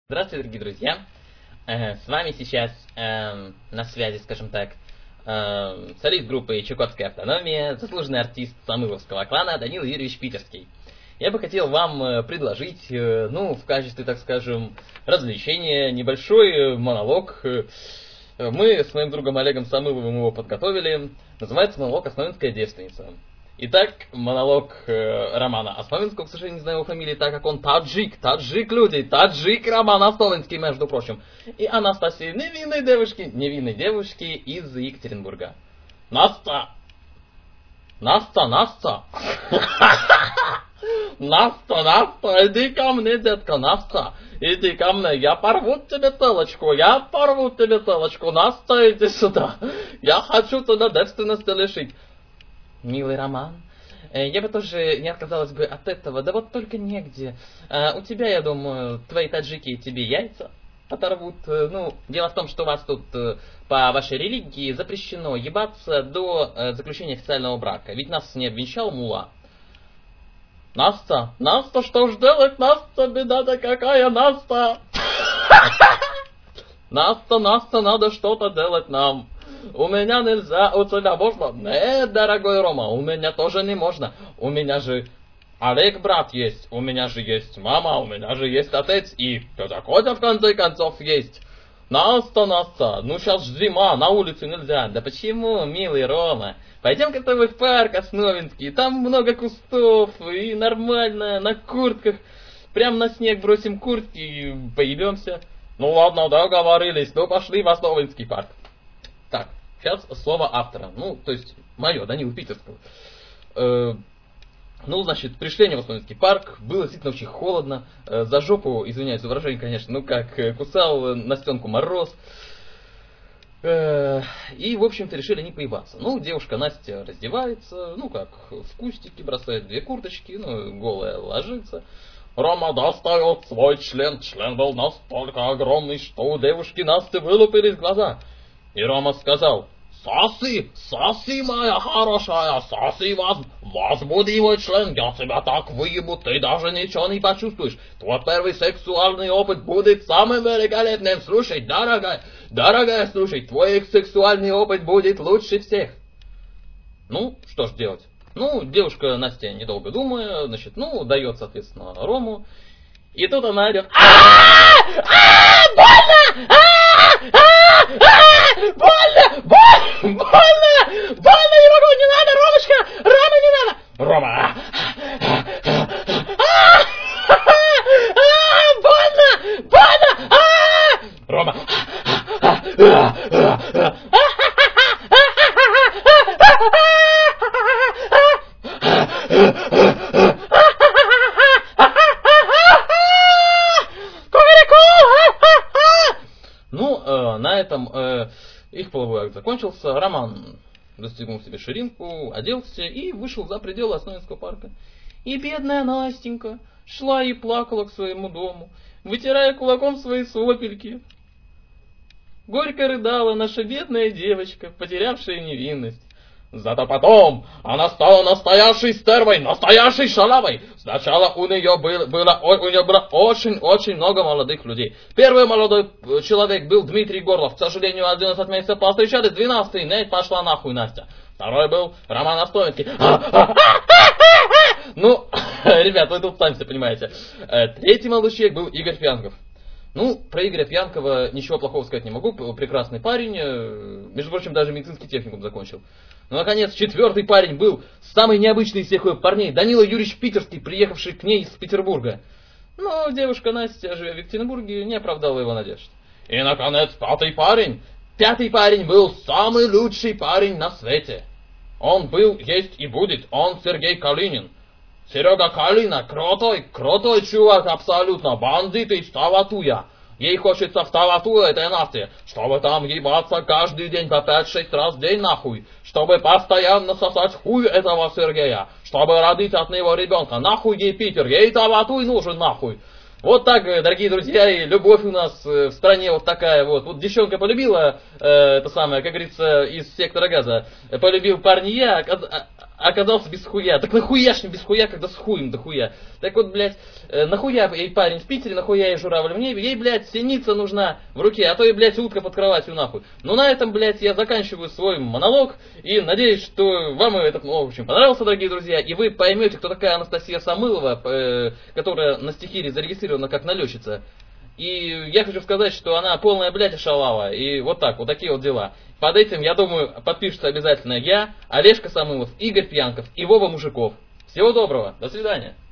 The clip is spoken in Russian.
Здравствуйте, дорогие друзья! С вами сейчас на связи, скажем так, солист группы Чукотская автономия, заслуженный артист Самыловского клана Данила Юрьевич Питерский. Я бы хотел вам предложить, в качестве, так скажем, развлечения, небольшой монолог. Мы с моим другом Олегом Самыловым его подготовили. Называется монолог «Основинская девственница». Итак, монолог Романа Основинского, к сожалению, не знаю его фамилии, так как он таджик, люди, таджик Роман Основинский, между прочим. И Анастасии, невинной девушки из Екатеринбурга. Настя, иди ко мне, детка, Настя, иди ко мне, я порву тебе целочку, Настя, иди сюда, я хочу тебя девственности лишить. Милый Роман, я бы тоже не отказалась бы от этого, да вот только негде. У тебя, я думаю, твои таджики тебе яйца оторвут. Дело в том, что у вас тут по вашей религии запрещено ебаться до заключения официального брака. Ведь нас не обвенчал мулла. Настя, что ж делать, Настя, беда-то какая, Настя? Настя, надо что-то делать нам. У меня нельзя, у тебя можно? Нет, дорогой Рома, у меня тоже не можно. У меня же Олег брат есть, у меня же есть мама, у меня же есть отец и тетя Котя в конце концов есть. Настя, сейчас зима, на улицу нельзя. Да почему, милый Рома? Пойдем-ка с тобой в парк Основинский, там много кустов и нормально, на куртках. Прям на снег бросим куртки и поебемся. Ну ладно, договорились, пошли в Основинский парк. Так, сейчас слово автора. То есть, мое, Данила Питерского. Пришли они в Основинский парк. Было действительно очень холодно. За жопу, извиняюсь за выражение, конечно, как кусал Настенку мороз. И, в общем-то, решили не поебаться. Девушка Настя раздевается, в кустике бросает две курточки, голая ложится. Рома достает свой член. Член был настолько огромный, что у девушки Насти вылупились глаза. И Рома сказал: соси, моя хорошая, соси, возбуди мой член, я тебя так выебу, ты даже ничего не почувствуешь. Твой первый сексуальный опыт будет самым великолепным. Слушай, дорогая, слушай, твой сексуальный опыт будет лучше всех. Что ж делать? Девушка Настя, недолго думая, дает, соответственно, Рому. И тут она орет: больно! Больно, не могу, не надо, Ромочка! Рома, не надо! Рома! Больно! Рома! На этом их половой акт закончился. Роман застегнул себе ширинку, оделся и вышел за пределы Основинского парка. И бедная Настенька шла и плакала к своему дому, вытирая кулаком свои сопельки. Горько рыдала наша бедная девочка, потерявшая невинность. Зато потом она стала настоящей стервой, настоящей шалавой. Сначала у нее было очень много молодых людей. Первый молодой человек был Дмитрий Горлов. К сожалению, 11 месяцев повстречались, 12-й, нет, пошла нахуй Настя. Второй был Роман Основинский. Ребят, вы тут сами все понимаете. Третий молодой человек был Игорь Пьянков. Про Игоря Пьянкова ничего плохого сказать не могу. Прекрасный парень. Между прочим, даже медицинский техникум закончил. Наконец, четвертый парень был самый необычный из всех парней. Данила Юрьевич Питерский, приехавший к ней из Петербурга. Девушка Настя, живя в Екатеринбурге, не оправдала его надежд. И, наконец, пятый парень. Пятый парень был самый лучший парень на свете. Он был, есть и будет. Он Сергей Калинин. Серега Калина, крутой чувак, абсолютно, бандит из Таватуя. Ей хочется в Тавату, этой Насте, чтобы там ебаться каждый день по 5-6 раз в день нахуй, чтобы постоянно сосать хуй этого Сергея, чтобы родить от него ребенка. Нахуй ей Питер, ей Таватуй нужен нахуй. Вот так, дорогие друзья, и любовь у нас в стране вот такая вот. Вот девчонка полюбила, как говорится, из сектора газа, полюбил парня, оказался без хуя. Так нахуя ж не без хуя, когда с хуем до хуя? Так вот, блядь, нахуя ей парень в Питере, нахуя ей журавль в небе? Ей, блядь, синица нужна в руке, а то и, блядь, утка под кроватью нахуй. Ну на этом, блядь, я заканчиваю свой монолог и надеюсь, что вам этот монолог очень понравился, дорогие друзья, и вы поймете, кто такая Анастасия Самылова, которая на стихире зарегистрирована как налетчица. И я хочу сказать, что она полная, блядь, шалава. И вот так, вот такие вот дела. Под этим, я думаю, подпишутся обязательно я, Олежка Самылов, Игорь Пьянков и Вова Мужиков. Всего доброго, до свидания.